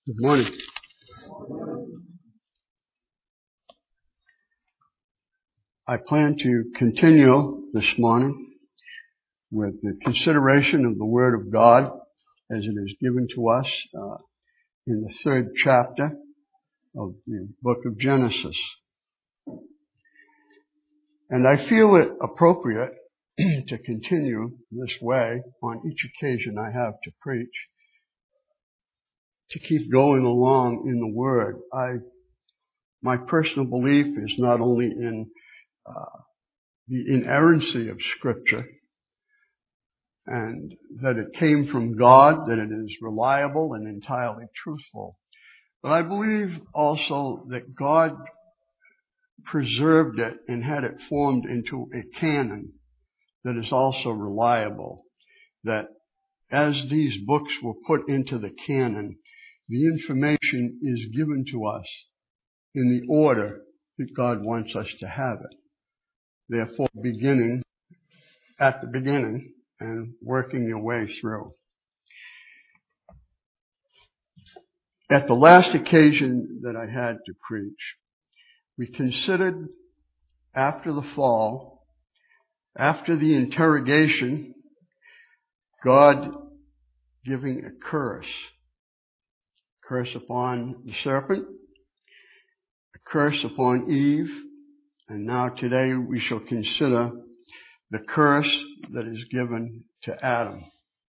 Good morning. I plan to continue this morning with the consideration of the Word of God as it is given to us in the third chapter of the book of Genesis. And I feel it appropriate to continue this way on each occasion I have to preach, to keep going along in the Word. My personal belief is not only in the inerrancy of Scripture, and that it came from God, that it is reliable and entirely truthful, but I believe also that God preserved it and had it formed into a canon that is also reliable, that as these books were put into the canon, the information is given to us in the order that God wants us to have it. Therefore, beginning at the beginning and working your way through. At the last occasion that I had to preach, we considered after the fall, after the interrogation, God giving a curse upon the serpent, a curse upon Eve, and now today we shall consider the curse that is given to Adam.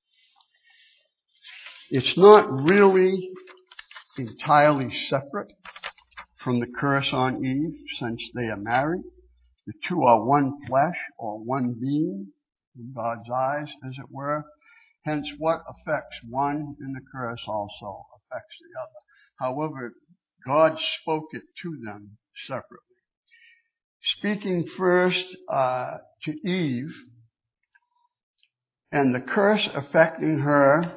It's not really entirely separate from the curse on Eve, since they are married. The two are one flesh or one being in God's eyes, as it were. Hence, what affects one in the curse also affects the other. However, God spoke it to them separately. Speaking first to Eve, and the curse affecting her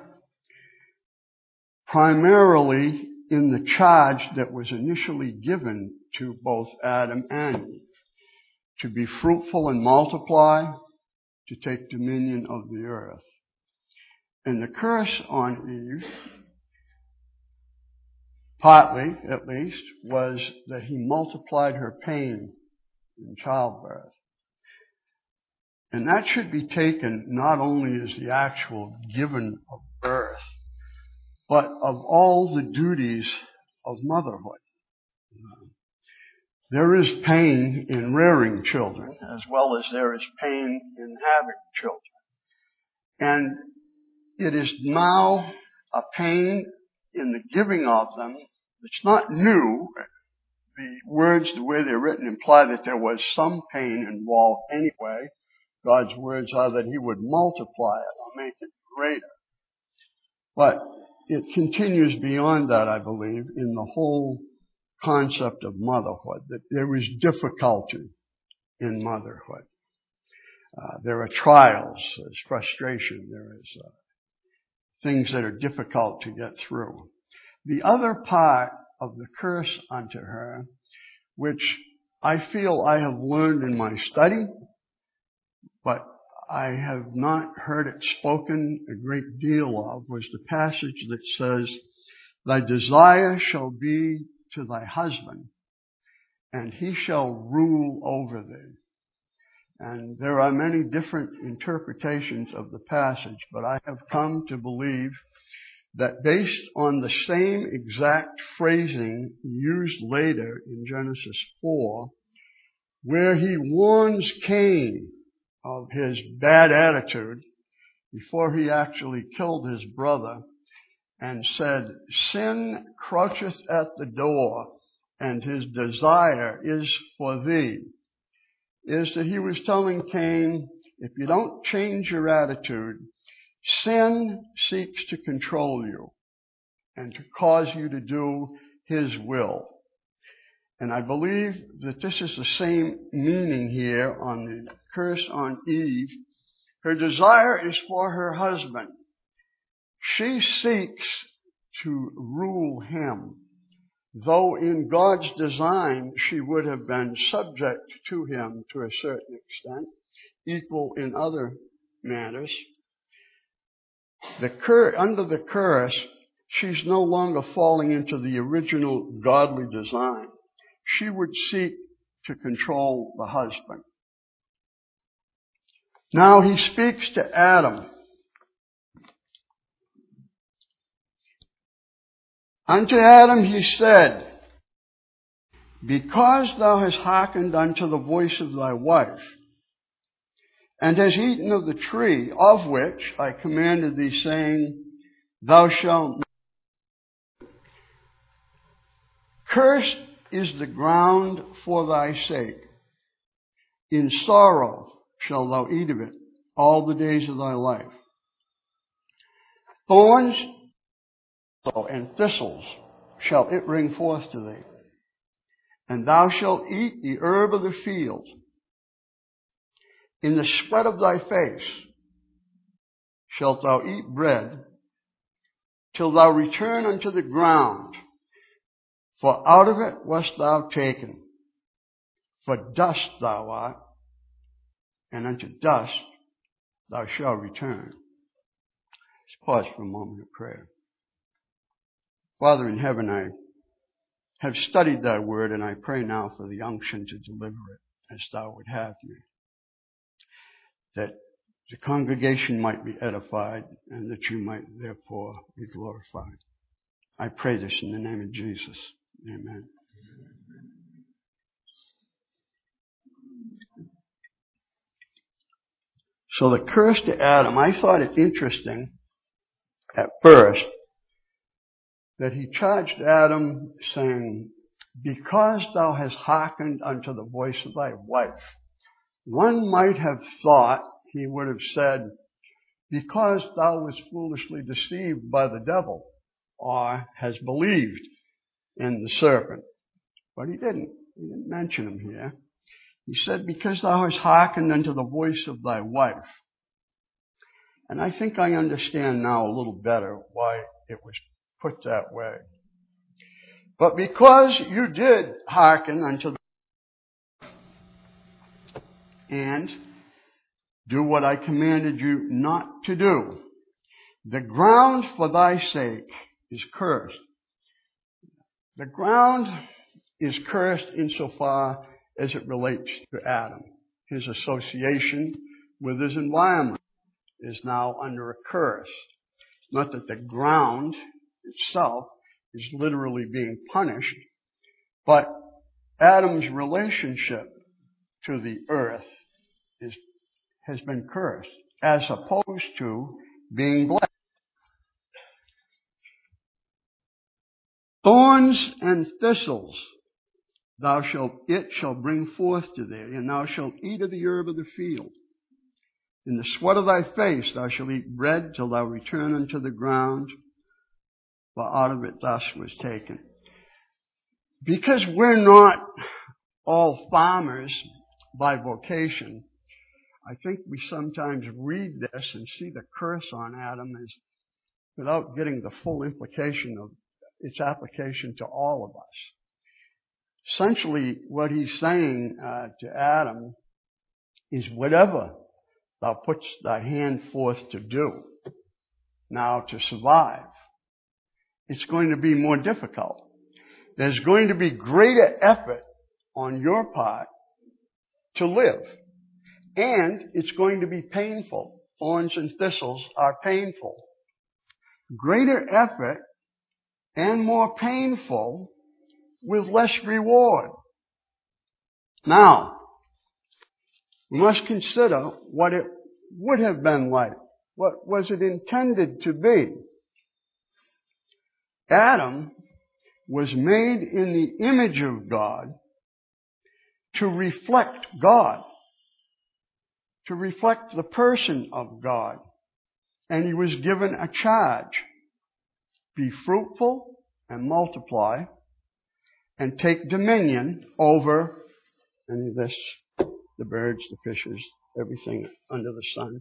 primarily in the charge that was initially given to both Adam and Eve, to be fruitful and multiply, to take dominion of the earth. And the curse on Eve, partly at least, was that he multiplied her pain in childbirth. And that should be taken not only as the actual given of birth, but of all the duties of motherhood. There is pain in rearing children, as well as there is pain in having children. And it is now a pain in the giving of them. It's not new. The words, the way they're written, imply that there was some pain involved anyway. God's words are that he would multiply it or make it greater. But it continues beyond that, I believe, in the whole concept of motherhood, that there is difficulty in motherhood. There are trials, there's frustration, there is things that are difficult to get through. The other part of the curse unto her, which I feel I have learned in my study, but I have not heard it spoken a great deal of, was the passage that says, "Thy desire shall be to thy husband, and he shall rule over thee." And there are many different interpretations of the passage, but I have come to believe that based on the same exact phrasing used later in Genesis 4, where he warns Cain of his bad attitude before he actually killed his brother, and said, "Sin croucheth at the door, and his desire is for thee," is that he was telling Cain, if you don't change your attitude, sin seeks to control you and to cause you to do his will. And I believe that this is the same meaning here on the curse on Eve. Her desire is for her husband. She seeks to rule him, though in God's design she would have been subject to him to a certain extent, equal in other matters. Under the curse, she's no longer falling into the original godly design. She would seek to control the husband. Now he speaks to Adam. Unto Adam he said, because thou hast hearkened unto the voice of thy wife, and hast eaten of the tree of which I commanded thee, saying, thou shalt not. Cursed is the ground for thy sake. In sorrow shalt thou eat of it all the days of thy life. Thorns and thistles shall it bring forth to thee. And thou shalt eat the herb of the field. In the sweat of thy face shalt thou eat bread, till thou return unto the ground. For out of it wast thou taken. For dust thou art, and unto dust thou shalt return. Let's pause for a moment of prayer. Father in heaven, I have studied thy word, and I pray now for the unction to deliver it as thou would have me, that the congregation might be edified and that you might therefore be glorified. I pray this in the name of Jesus. Amen. So the curse to Adam, I thought it interesting at first that he charged Adam saying, because thou hast hearkened unto the voice of thy wife. One might have thought he would have said, because thou wast foolishly deceived by the devil, or has believed in the serpent. But he didn't. He didn't mention him here. He said, because thou hast hearkened unto the voice of thy wife. And I think I understand now a little better why it was put that way. But because you did hearken unto the and do what I commanded you not to do, the ground for thy sake is cursed. The ground is cursed insofar as it relates to Adam. His association with his environment is now under a curse. It's not that the ground itself is literally being punished, but Adam's relationship to the earth has been cursed, as opposed to being blessed. Thorns and thistles it shall bring forth to thee, and thou shalt eat of the herb of the field. In the sweat of thy face thou shalt eat bread till thou return unto the ground, for out of it thus was taken. Because we're not all farmers by vocation, I think we sometimes read this and see the curse on Adam as without getting the full implication of its application to all of us. Essentially, what he's saying to Adam is whatever thou puts thy hand forth to do, now to survive, it's going to be more difficult. There's going to be greater effort on your part to live. And it's going to be painful. Thorns and thistles are painful. Greater effort and more painful with less reward. Now, we must consider what it would have been like. What was it intended to be? Adam was made in the image of God to reflect God, to reflect the person of God. And he was given a charge. Be fruitful and multiply and take dominion over any of this, the birds, the fishes, everything under the sun.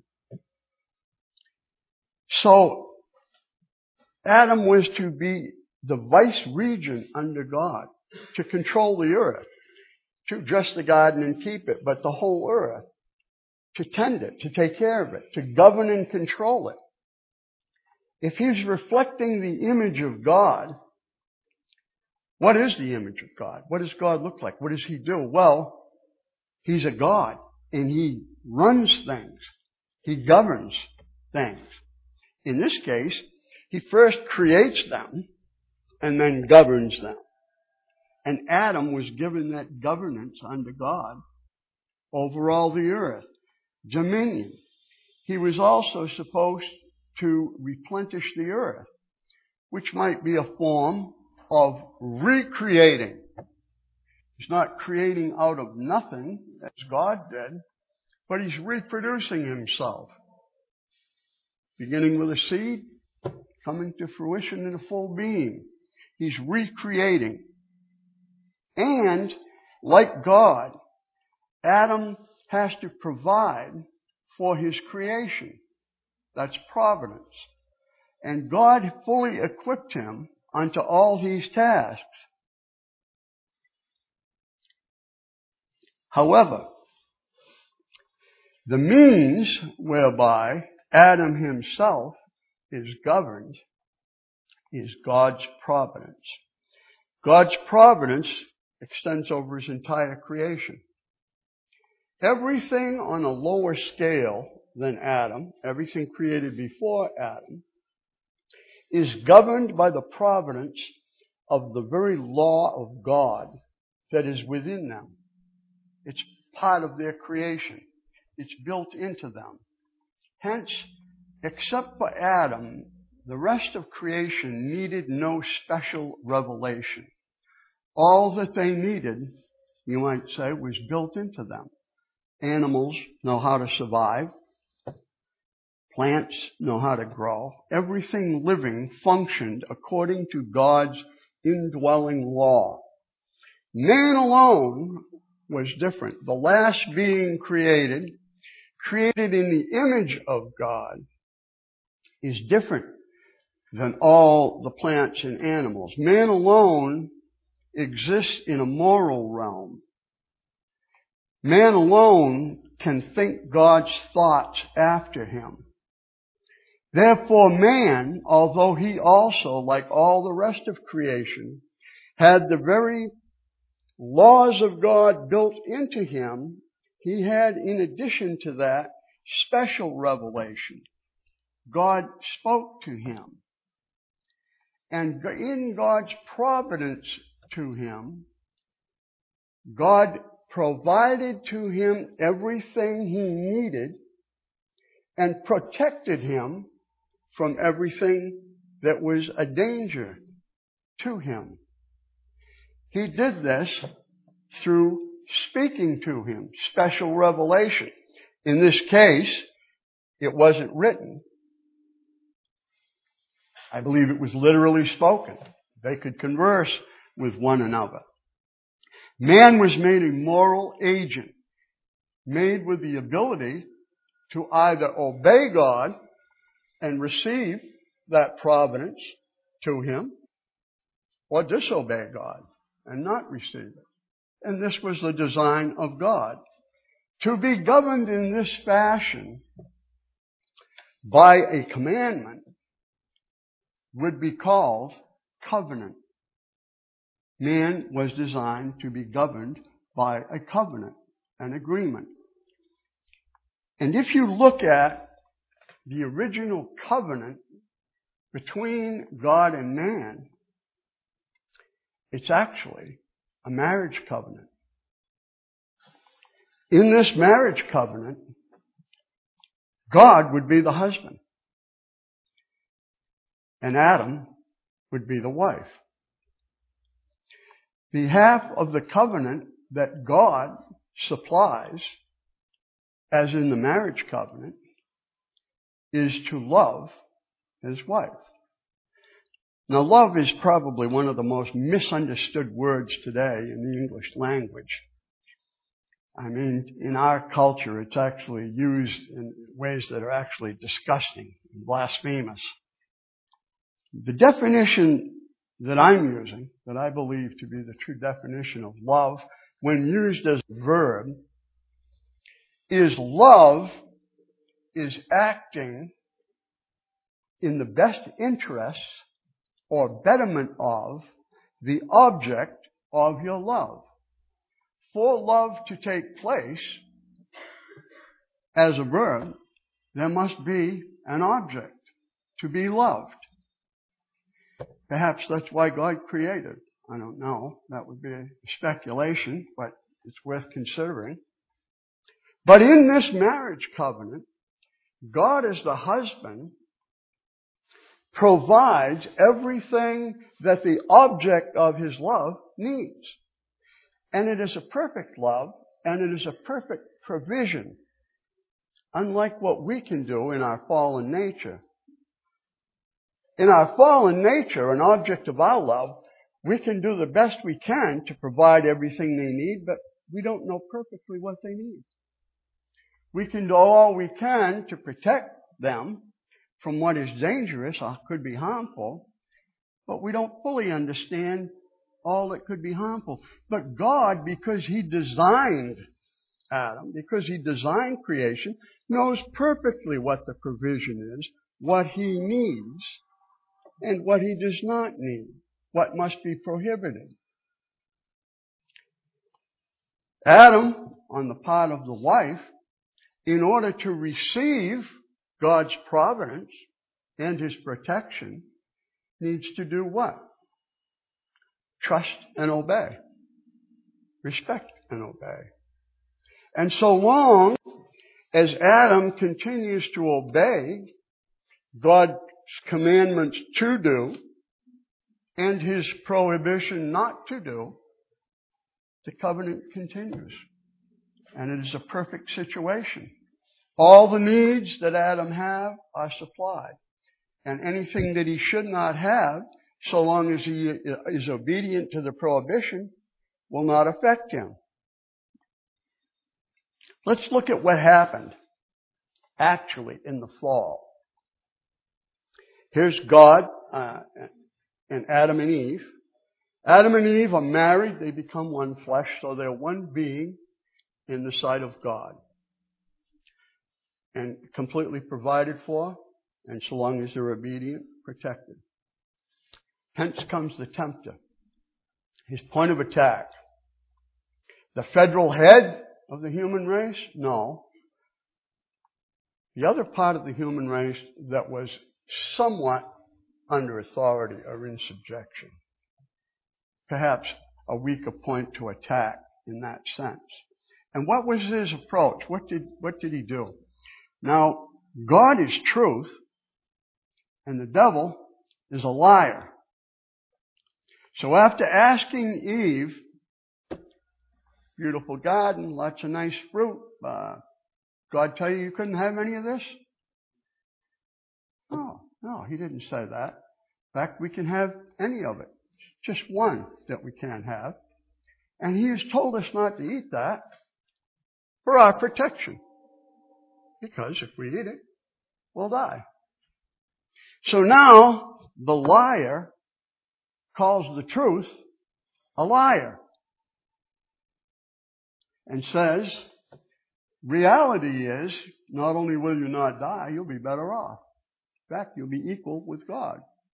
So Adam was to be the vice regent under God, to control the earth, to dress the garden and keep it, but the whole earth, to tend it, to take care of it, to govern and control it. If he's reflecting the image of God, what is the image of God? What does God look like? What does he do? Well, he's a God, and he runs things. He governs things. In this case, he first creates them and then governs them. And Adam was given that governance under God over all the earth. Dominion. He was also supposed to replenish the earth, which might be a form of recreating. He's not creating out of nothing, as God did, but he's reproducing himself. Beginning with a seed, coming to fruition in a full being. He's recreating. And, like God, Adam has to provide for his creation. That's providence. And God fully equipped him unto all these tasks. However, the means whereby Adam himself is governed is God's providence. God's providence extends over his entire creation. Everything on a lower scale than Adam, everything created before Adam, is governed by the providence of the very law of God that is within them. It's part of their creation. It's built into them. Hence, except for Adam, the rest of creation needed no special revelation. All that they needed, you might say, was built into them. Animals know how to survive. Plants know how to grow. Everything living functioned according to God's indwelling law. Man alone was different. The last being created in the image of God, is different than all the plants and animals. Man alone exists in a moral realm. Man alone can think God's thoughts after him. Therefore man, although he also, like all the rest of creation, had the very laws of God built into him, he had, in addition to that, special revelation. God spoke to him. And in God's providence to him, God provided to him everything he needed and protected him from everything that was a danger to him. He did this through speaking to him, special revelation. In this case, it wasn't written. I believe it was literally spoken. They could converse with one another. Man was made a moral agent, made with the ability to either obey God and receive that providence to him, or disobey God and not receive it. And this was the design of God. To be governed in this fashion by a commandment would be called covenant. Man was designed to be governed by a covenant, an agreement. And if you look at the original covenant between God and man, it's actually a marriage covenant. In this marriage covenant, God would be the husband, and Adam would be the wife. The half of the covenant that God supplies, as in the marriage covenant, is to love his wife. Now, love is probably one of the most misunderstood words today in the English language. I mean, in our culture, it's actually used in ways that are actually disgusting and blasphemous. The definition that I'm using, that I believe to be the true definition of love, when used as a verb, is love is acting in the best interests or betterment of the object of your love. For love to take place as a verb, there must be an object to be loved. Perhaps that's why God created. I don't know. That would be a speculation, but it's worth considering. But in this marriage covenant, God as the husband provides everything that the object of his love needs. And it is a perfect love, and it is a perfect provision, unlike what we can do in our fallen nature. In our fallen nature, an object of our love, we can do the best we can to provide everything they need, but we don't know perfectly what they need. We can do all we can to protect them from what is dangerous or could be harmful, but we don't fully understand all that could be harmful. But God, because He designed Adam, because He designed creation, knows perfectly what the provision is, what He needs, and what He does not need, what must be prohibited. Adam, on the part of the wife, in order to receive God's providence and His protection, needs to do what? Trust and obey. Respect and obey. And so long as Adam continues to obey God's commandments to do and His prohibition not to do, the covenant continues. And it is a perfect situation. All the needs that Adam have are supplied. And anything that he should not have, so long as he is obedient to the prohibition, will not affect him. Let's look at what happened actually in the fall. Here's God and Adam and Eve. Adam and Eve are married. They become one flesh, so they're one being in the sight of God. And completely provided for, and so long as they're obedient, protected. Hence comes the tempter. His point of attack. The federal head of the human race? No. The other part of the human race that was somewhat under authority or in subjection. Perhaps a weaker point to attack in that sense. And what was his approach? What did he do? Now, God is truth, and the devil is a liar. So after asking Eve, beautiful garden, lots of nice fruit, God tell you couldn't have any of this? No, He didn't say that. In fact, we can have any of it. Just one that we can't have. And He has told us not to eat that for our protection. Because if we eat it, we'll die. So now, the liar calls the truth a liar. And says, reality is, not only will you not die, you'll be better off. In fact, you'll be equal with God.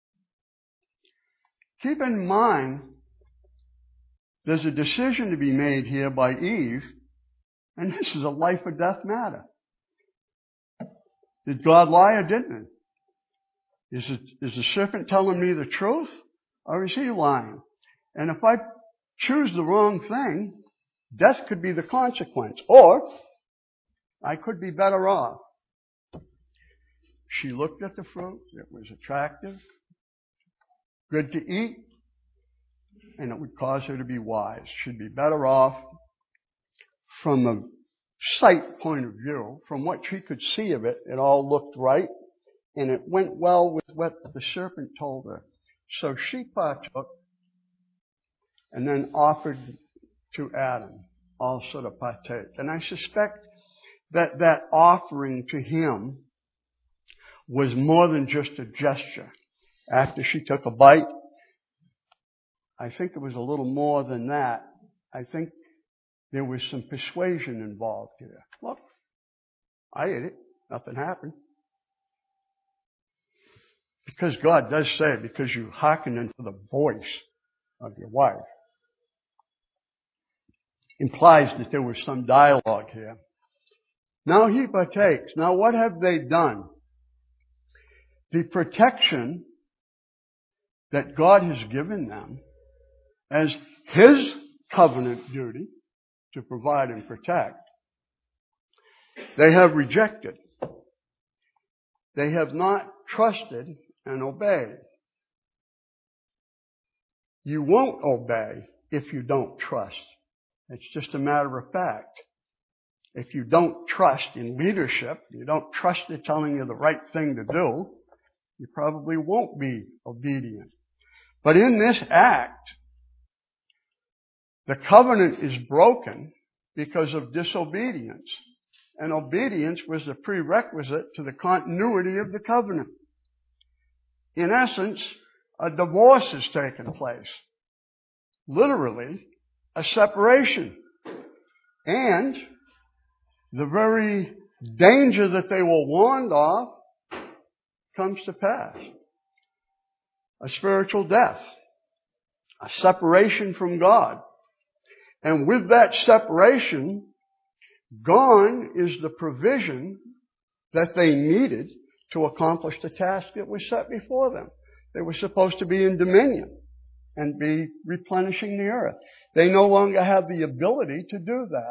Keep in mind, there's a decision to be made here by Eve, and this is a life or death matter. Did God lie or didn't he? Is the serpent telling me the truth, or is he lying? And if I choose the wrong thing, death could be the consequence, or I could be better off. She looked at the fruit. It was attractive, good to eat, and it would cause her to be wise. She'd be better off from a sight point of view. From what she could see of it, it all looked right, and it went well with what the serpent told her. So she partook and then offered to Adam also to partake. And I suspect that that offering to him was more than just a gesture. After she took a bite, I think it was a little more than that. I think there was some persuasion involved here. Look, I ate it. Nothing happened. because God does say, because you hearken unto the voice of your wife, implies that there was some dialogue here. Now he partakes. Now what have they done? The protection that God has given them as His covenant duty to provide and protect, they have rejected. They have not trusted and obeyed. You won't obey if you don't trust. It's just a matter of fact. If you don't trust in leadership, you don't trust it telling you the right thing to do, you probably won't be obedient. But in this act, the covenant is broken because of disobedience. And obedience was the prerequisite to the continuity of the covenant. In essence, a divorce has taken place. Literally, a separation. And the very danger that they were warned of comes to pass. A spiritual death. A separation from God. And with that separation, gone is the provision that they needed to accomplish the task that was set before them. They were supposed to be in dominion and be replenishing the earth. They no longer have the ability to do that.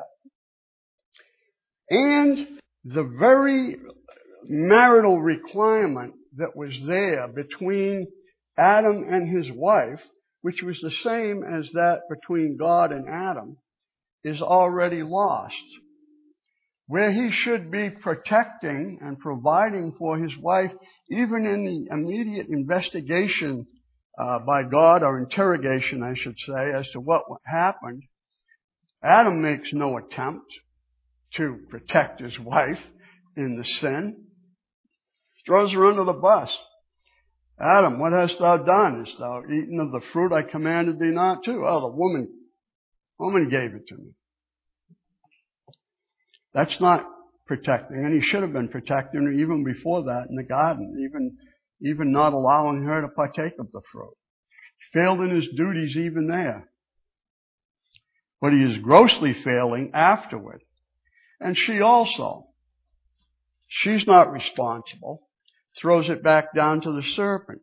And the very marital requirement that was there between Adam and his wife, which was the same as that between God and Adam, is already lost. Where he should be protecting and providing for his wife, even in the immediate investigation by God, or interrogation, I should say, as to what happened, Adam makes no attempt to protect his wife in the sin. He throws her under the bus. Adam, what hast thou done? Hast thou eaten of the fruit I commanded thee not to? Oh, the woman gave it to me. That's not protecting, and he should have been protecting her even before that in the garden, even not allowing her to partake of the fruit. He failed in his duties even there. But he is grossly failing afterward. And she also. She's not responsible. Throws it back down to the serpent.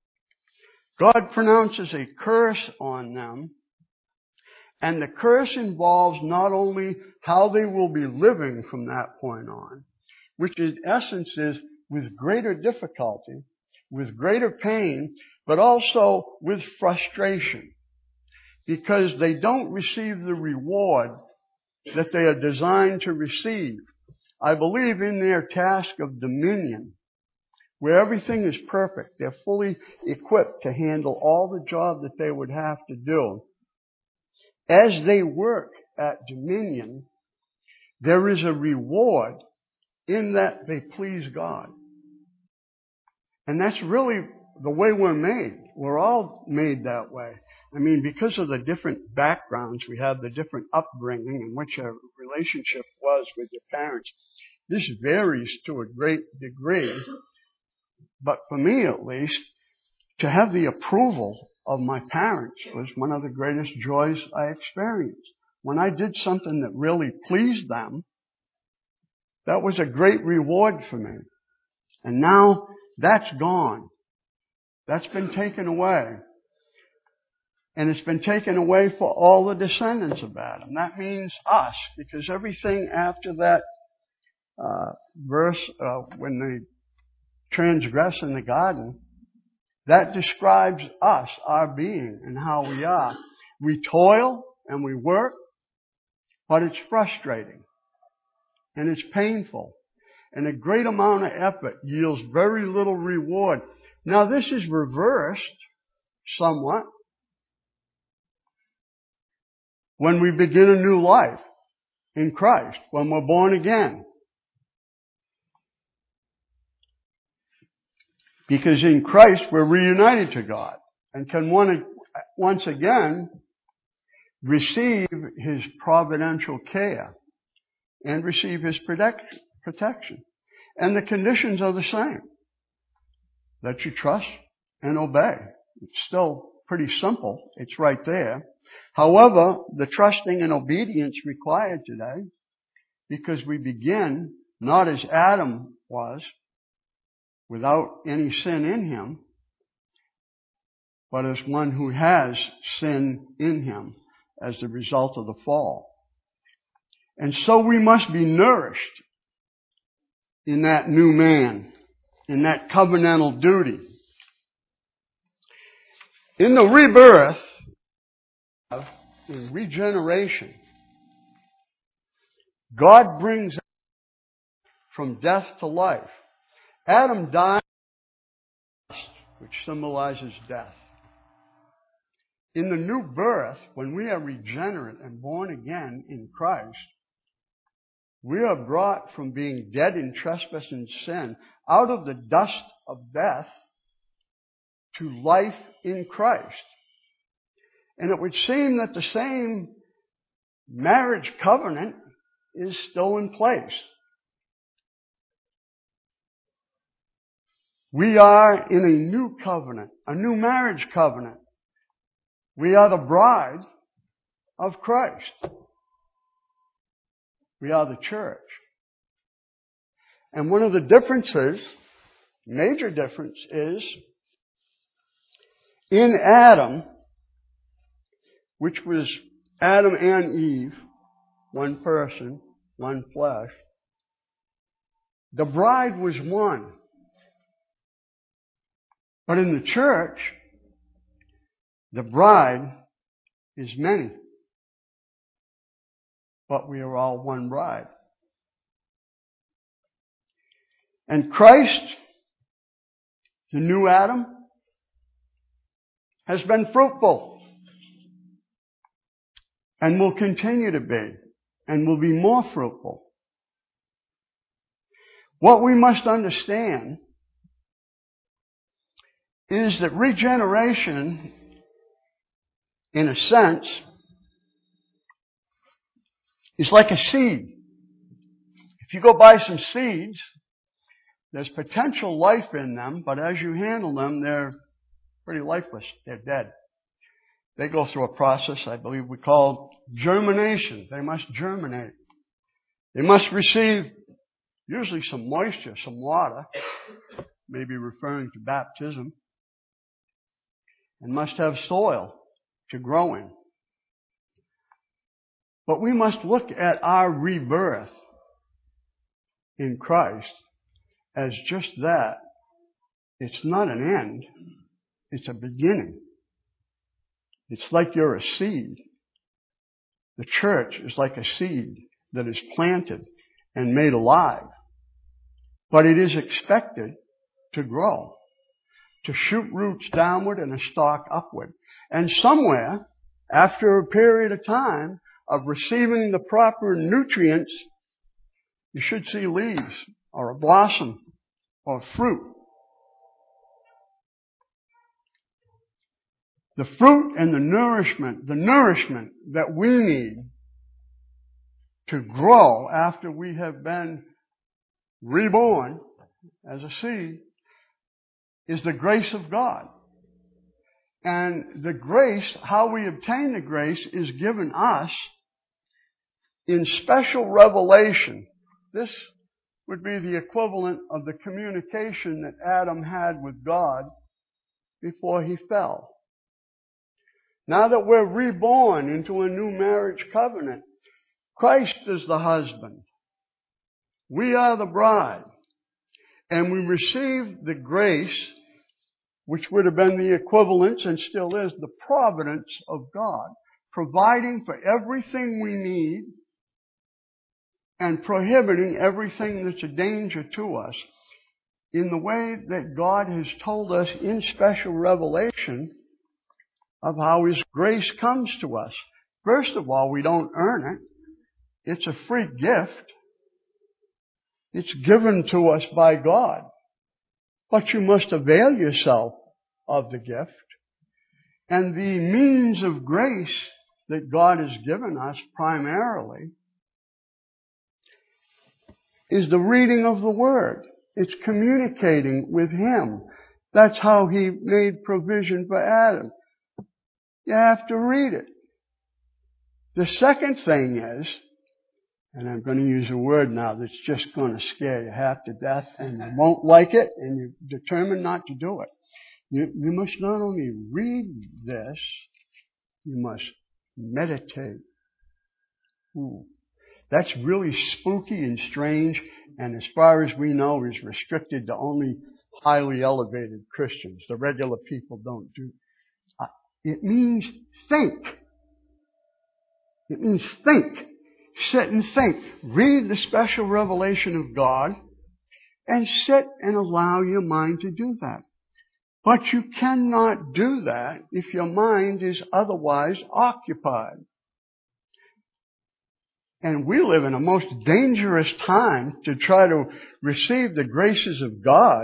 God pronounces a curse on them. And the curse involves not only how they will be living from that point on, which in essence is with greater difficulty, with greater pain, but also with frustration. Because they don't receive the reward that they are designed to receive. I believe in their task of dominion, where everything is perfect, they're fully equipped to handle all the job that they would have to do. As they work at dominion, there is a reward in that they please God. And that's really the way we're made. We're all made that way. I mean, because of the different backgrounds we have, the different upbringing in which our relationship was with your parents, this varies to a great degree. But for me, at least, to have the approval of my parents was one of the greatest joys I experienced. When I did something that really pleased them, that was a great reward for me. And now that's gone. That's been taken away. And it's been taken away for all the descendants of Adam. That means us, because everything after that verse, when they transgress in the garden, that describes us, our being, and how we are. We toil and we work, but it's frustrating. And it's painful. And a great amount of effort yields very little reward. Now this is reversed somewhat when we begin a new life in Christ, when we're born again. Because in Christ we're reunited to God and can once again receive His providential care and receive His protection. And the conditions are the same. that you trust and obey. It's still pretty simple. It's right there. However, the trusting and obedience required today, because we begin not as Adam was, without any sin in him, but as one who has sin in him as the result of the fall. And so we must be nourished in that new man, in that covenantal duty. In the rebirth, in regeneration, God brings us from death to life. Adam died, which symbolizes death. In the new birth, when we are regenerate and born again in Christ, we are brought from being dead in trespass and sin out of the dust of death to life in Christ. And it would seem that the same marriage covenant is still in place. We are in a new covenant, a new marriage covenant. We are the bride of Christ. We are the church. And one of the differences, major difference, is in Adam, which was Adam and Eve, one person, one flesh, the bride was one. But in the church, the bride is many. But we are all one bride. And Christ, the new Adam, has been fruitful and will continue to be and will be more fruitful. What we must understand is that regeneration, in a sense, is like a seed. If you go buy some seeds, there's potential life in them, but as you handle them, they're pretty lifeless. They're dead. They go through a process, I believe we call germination. They must germinate. They must receive usually some moisture, some water, maybe referring to baptism, and must have soil to grow in. But we must look at our rebirth in Christ as just that. It's not an end. It's a beginning. It's like you're a seed. The church is like a seed that is planted and made alive. But it is expected to grow, to shoot roots downward and a stalk upward. And somewhere, after a period of time of receiving the proper nutrients, you should see leaves or a blossom or fruit. The fruit and the nourishment that we need to grow after we have been reborn as a seed is the grace of God. And the grace, how we obtain the grace, is given us in special revelation. This would be the equivalent of the communication that Adam had with God before he fell. Now that we're reborn into a new marriage covenant, Christ is the husband. We are the bride. And we receive the grace, which would have been the equivalence and still is the providence of God, providing for everything we need and prohibiting everything that's a danger to us in the way that God has told us in special revelation of how His grace comes to us. First of all, we don't earn it. It's a free gift. It's given to us by God. But you must avail yourself of the gift. And the means of grace that God has given us primarily is the reading of the Word. It's communicating with Him. That's how He made provision for Adam. You have to read it. The second thing is, and I'm going to use a word now that's just going to scare you half to death, and you won't like it, and you're determined not to do it. You must not only read this, you must meditate. Ooh. That's really spooky and strange, and as far as we know, is restricted to only highly elevated Christians. The regular people don't do. It means think. It means think. Sit and think. Read the special revelation of God and sit and allow your mind to do that. But you cannot do that if your mind is otherwise occupied. And we live in a most dangerous time to try to receive the graces of God,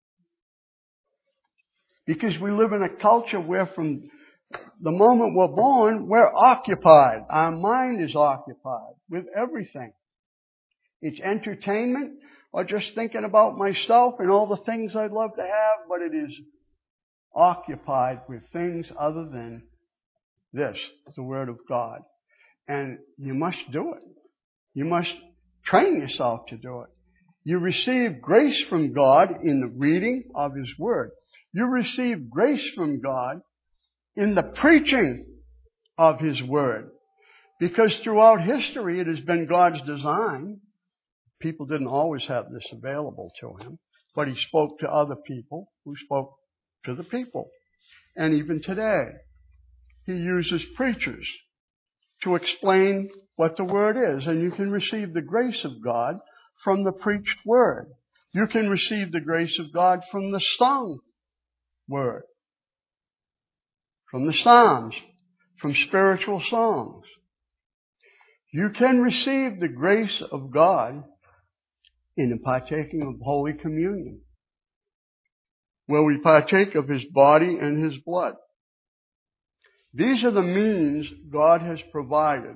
because we live in a culture where from the moment we're born, we're occupied. Our mind is occupied with everything. It's entertainment or just thinking about myself and all the things I'd love to have, but it is occupied with things other than this, the Word of God. And you must do it. You must train yourself to do it. You receive grace from God in the reading of His Word. You receive grace from God in the preaching of His Word. Because throughout history it has been God's design. People didn't always have this available to Him, but He spoke to other people who spoke to the people. And even today, He uses preachers to explain what the Word is. And you can receive the grace of God from the preached Word. You can receive the grace of God from the sung Word, from the Psalms, from spiritual songs. You can receive the grace of God in the partaking of Holy Communion, where we partake of His body and His blood. These are the means God has provided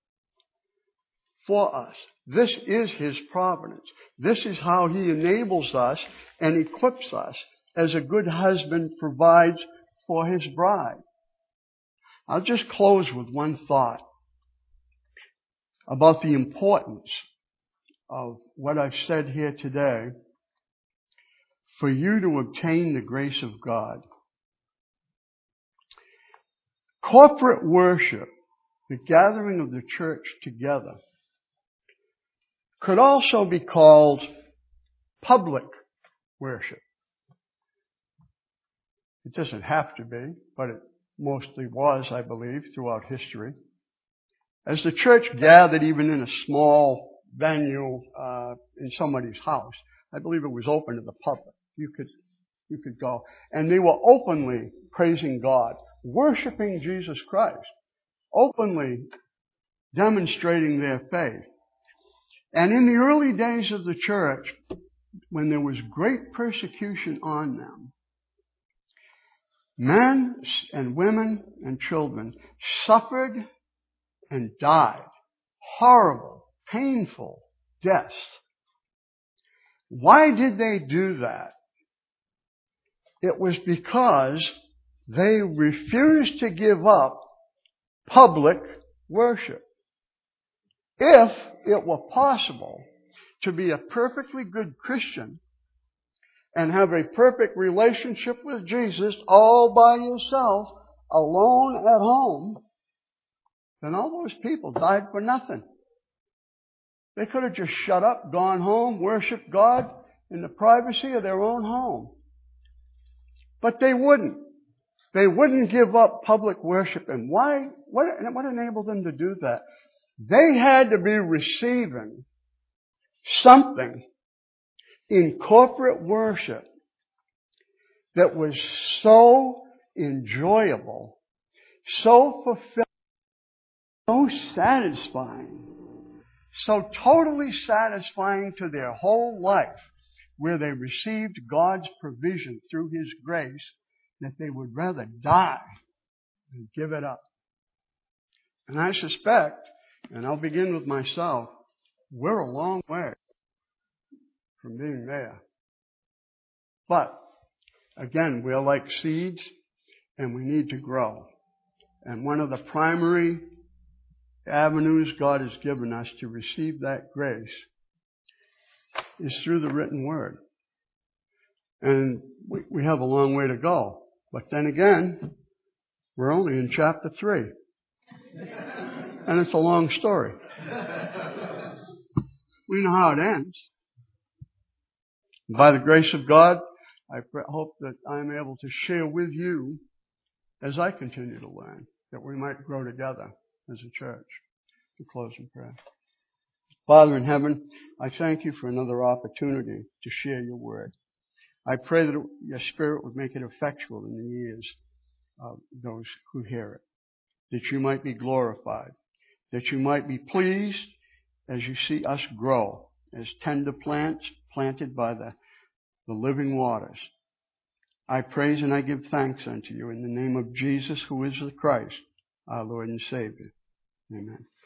for us. This is His providence. This is how He enables us and equips us as a good husband provides for his bride. I'll just close with one thought about the importance of what I've said here today for you to obtain the grace of God. Corporate worship, the gathering of the church together, could also be called public worship. It doesn't have to be, but it mostly was, I believe, throughout history. As the church gathered even in a small venue in somebody's house, I believe it was open to the public. You could go. And they were openly praising God, worshiping Jesus Christ, openly demonstrating their faith. And in the early days of the church, when there was great persecution on them, men and women and children suffered and died horrible, painful deaths. Why did they do that? It was because they refused to give up public worship. If it were possible to be a perfectly good Christian and have a perfect relationship with Jesus all by yourself, alone at home, then all those people died for nothing. They could have just shut up, gone home, worshiped God in the privacy of their own home. But they wouldn't. They wouldn't give up public worship. And why? What enabled them to do that? They had to be receiving something in corporate worship that was so enjoyable, so fulfilling, so satisfying, so totally satisfying to their whole life, where they received God's provision through His grace, that they would rather die than give it up. And I suspect, and I'll begin with myself, we're a long way from being there. But Again, we're like seeds and we need to grow. And one of the primary avenues God has given us to receive that grace is through the written word. And we have a long way to go. But then again, we're only in chapter 3. And it's a long story. We know how it ends. By the grace of God, I hope that I'm able to share with you as I continue to learn, that we might grow together as a church. To close in prayer. Father in heaven, I thank you for another opportunity to share your word. I pray that your Spirit would make it effectual in the ears of those who hear it, that you might be glorified, that you might be pleased as you see us grow as tender plants planted by the living waters. I praise and I give thanks unto you in the name of Jesus, who is the Christ, our Lord and Savior. Amen.